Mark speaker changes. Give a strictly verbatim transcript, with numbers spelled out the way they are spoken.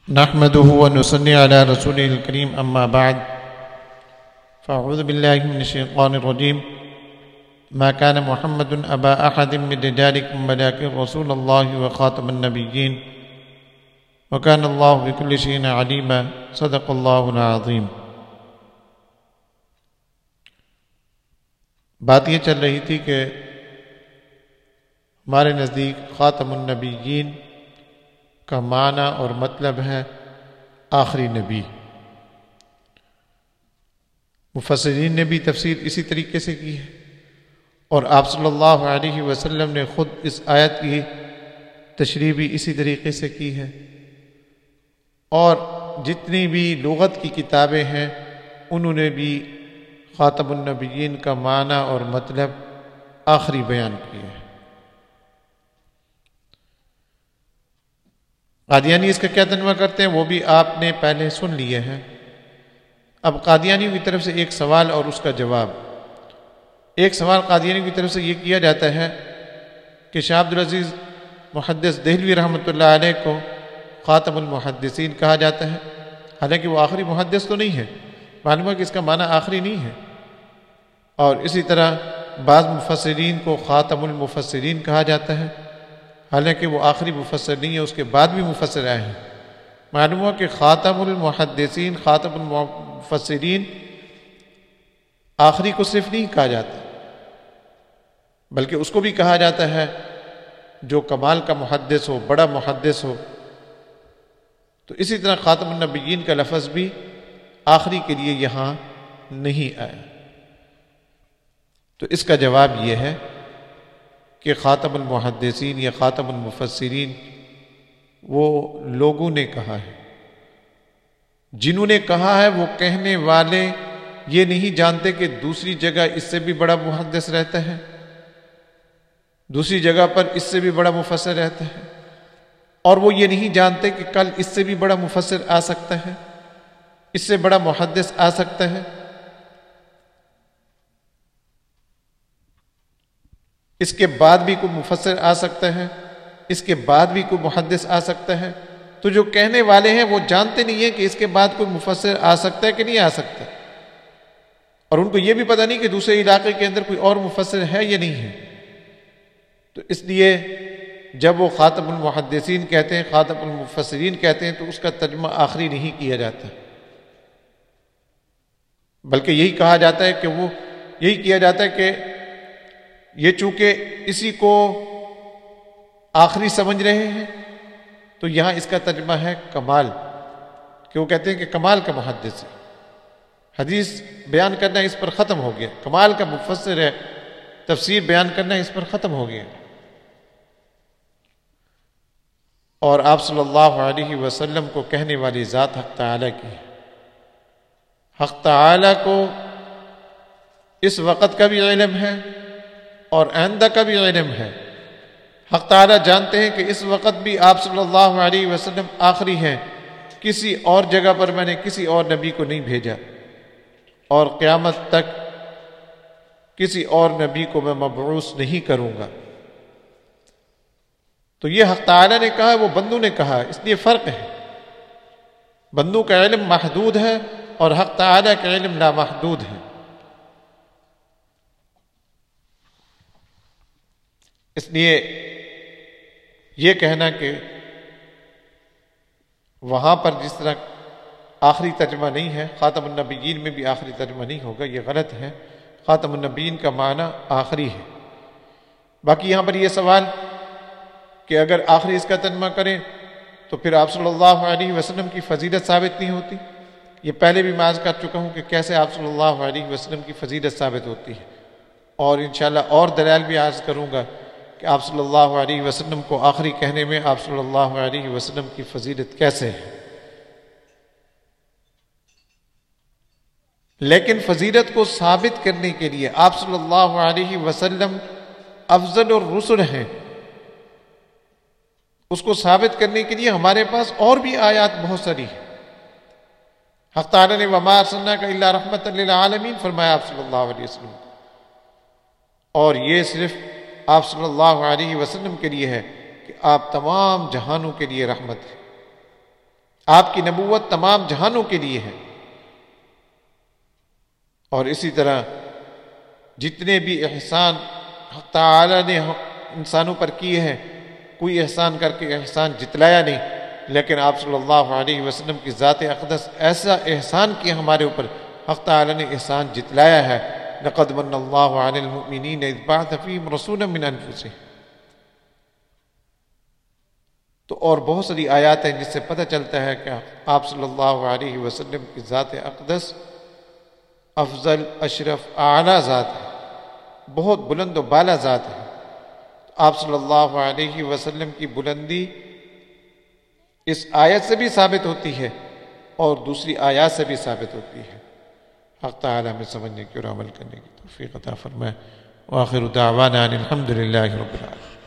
Speaker 1: نحمده ونصلي على رسوله الكريم أما بعد فأعوذ بالله من الشيطان الرجيم ما كان محمد أبا أحد من رجالكم ولكن رسول الله وخاتم النبيين وكان الله بكل شيء عليما صدق الله العظيم۔ بات یہ چل رہی تھی کہ ہمارے نزدیک خاتم النبیین کا معنی اور مطلب ہے آخری نبی۔ مفسرین نے بھی تفسیر اسی طریقے سے کی ہے، اور آپ صلی اللہ علیہ وسلم نے خود اس آیت کی تشریح بھی اسی طریقے سے کی ہے، اور جتنی بھی لغت کی کتابیں ہیں انہوں نے بھی خاتم النبیین کا معنی اور مطلب آخری بیان کیا ہے۔ قادیانی اس کا کیا ترجمہ کرتے ہیں وہ بھی آپ نے پہلے سن لیے ہیں۔ اب قادیانیوں کی طرف سے ایک سوال اور اس کا جواب۔ ایک سوال قادیانیوں کی طرف سے یہ کیا جاتا ہے کہ شاہ عبدالعزیز محدث دہلوی رحمۃ اللہ علیہ کو خاتم المحدثین کہا جاتا ہے، حالانکہ وہ آخری محدث تو نہیں ہے، معلوم ہے کہ اس کا معنی آخری نہیں ہے۔ اور اسی طرح بعض مفسرین کو خاتم المفسرین کہا جاتا ہے، حالانکہ وہ آخری مفسر نہیں ہے، اس کے بعد بھی مفسر آئے ہیں۔ معلوم ہوا کہ خاتم المحدثین خاتم المفسرین آخری کو صرف نہیں کہا جاتا، بلکہ اس کو بھی کہا جاتا ہے جو کمال کا محدث ہو، بڑا محدث ہو۔ تو اسی طرح خاتم النبیین کا لفظ بھی آخری کے لیے یہاں نہیں آیا۔ تو اس کا جواب یہ ہے کہ خاتم المحدثین یا خاتم المفسرین وہ لوگوں نے کہا ہے، جنہوں نے کہا ہے وہ کہنے والے یہ نہیں جانتے کہ دوسری جگہ اس سے بھی بڑا محدث رہتا ہے، دوسری جگہ پر اس سے بھی بڑا مفسر رہتا ہے، اور وہ یہ نہیں جانتے کہ کل اس سے بھی بڑا مفسر آ سکتا ہے، اس سے بڑا محدث آ سکتا ہے۔ اس کے بعد بھی کوئی مفسر آ سکتا ہے، اس کے بعد بھی کوئی محدث آ سکتا ہے۔ تو جو کہنے والے ہیں وہ جانتے نہیں ہیں کہ اس کے بعد کوئی مفسر آ سکتا ہے کہ نہیں آ سکتا، اور ان کو یہ بھی پتہ نہیں کہ دوسرے علاقے کے اندر کوئی اور مفسر ہے یا نہیں ہے۔ تو اس لیے جب وہ خاتم المحدثین کہتے ہیں، خاتم المفسرین کہتے ہیں، تو اس کا ترجمہ آخری نہیں کیا جاتا، بلکہ یہی کہا جاتا ہے کہ وہ یہی کیا جاتا ہے کہ یہ چونکہ اسی کو آخری سمجھ رہے ہیں تو یہاں اس کا ترجمہ ہے کمال، کہ وہ کہتے ہیں کہ کمال کا محدث ہے، حدیث بیان کرنا اس پر ختم ہو گیا، کمال کا مفسر ہے، تفسیر بیان کرنا اس پر ختم ہو گیا۔ اور آپ صلی اللہ علیہ وسلم کو کہنے والی ذات حق تعالیٰ کی ہے۔ حق تعالیٰ کو اس وقت کا بھی علم ہے اور آئندہ کا بھی علم ہے۔ حق تعالیٰ جانتے ہیں کہ اس وقت بھی آپ صلی اللہ علیہ وسلم آخری ہیں، کسی اور جگہ پر میں نے کسی اور نبی کو نہیں بھیجا، اور قیامت تک کسی اور نبی کو میں مبعوث نہیں کروں گا۔ تو یہ حق تعالیٰ نے کہا، وہ بندوں نے کہا، اس لیے فرق ہے۔ بندوں کا علم محدود ہے اور حق تعالیٰ کا علم لامحدود ہے۔ اس لیے یہ کہنا کہ وہاں پر جس طرح آخری ترجمہ نہیں ہے، خاتم النبیین میں بھی آخری ترجمہ نہیں ہوگا، یہ غلط ہے۔ خاتم النبیین کا معنی آخری ہے۔ باقی یہاں پر یہ سوال کہ اگر آخری اس کا ترجمہ کریں تو پھر آپ صلی اللہ علیہ وسلم کی فضیلت ثابت نہیں ہوتی۔ یہ پہلے بھی میں عرض کر چکا ہوں کہ کیسے آپ صلی اللہ علیہ وسلم کی فضیلت ثابت ہوتی ہے، اور انشاءاللہ اور دلائل بھی عرض کروں گا کہ آپ صلی اللہ علیہ وسلم کو آخری کہنے میں آپ صلی اللہ علیہ وسلم کی فضیلت کیسے ہے۔ لیکن فضیلت کو ثابت کرنے کے لیے آپ صلی اللہ علیہ وسلم افضل الرسل ہیں، اس کو ثابت کرنے کے لیے ہمارے پاس اور بھی آیات بہت ساری ہیں۔ حق تعالیٰ نے وَمَا أَرْسَلْنَاكَ إِلَّا رَحْمَةً لِلْعَالَمِينَ فرمایا آپ صلی اللہ علیہ وسلم، اور یہ صرف آپ صلی اللہ علیہ وسلم کے لیے ہے کہ آپ تمام جہانوں کے لیے رحمت ہیں۔ آپ کی نبوت تمام جہانوں کے لیے ہے، اور اسی طرح جتنے بھی احسان حق تعالی نے انسانوں پر کیے ہیں، کوئی احسان کر کے احسان جتلایا نہیں، لیکن آپ صلی اللہ علیہ وسلم کی ذات اقدس ایسا احسان کیا ہمارے اوپر، حق تعالی نے احسان جتلایا ہے۔ لقد من اللہ علی المؤمنین اذ بعث فیہم رسولا من انفسہم۔ تو اور بہت ساری آیات ہیں جس سے پتہ چلتا ہے کہ آپ صلی اللہ علیہ وسلم کی ذات اقدس افضل، اشرف، اعلیٰ ذات ہے، بہت بلند و بالا ذات ہے۔ آپ صلی اللہ علیہ وسلم کی بلندی اس آیت سے بھی ثابت ہوتی ہے اور دوسری آیات سے بھی ثابت ہوتی ہے۔ حق تعالی ہمیں سمجھنے کی اور عمل کرنے کی توفیق عطا فرمائے۔ وآخر دعوانا ان الحمد للہ رب العالمین۔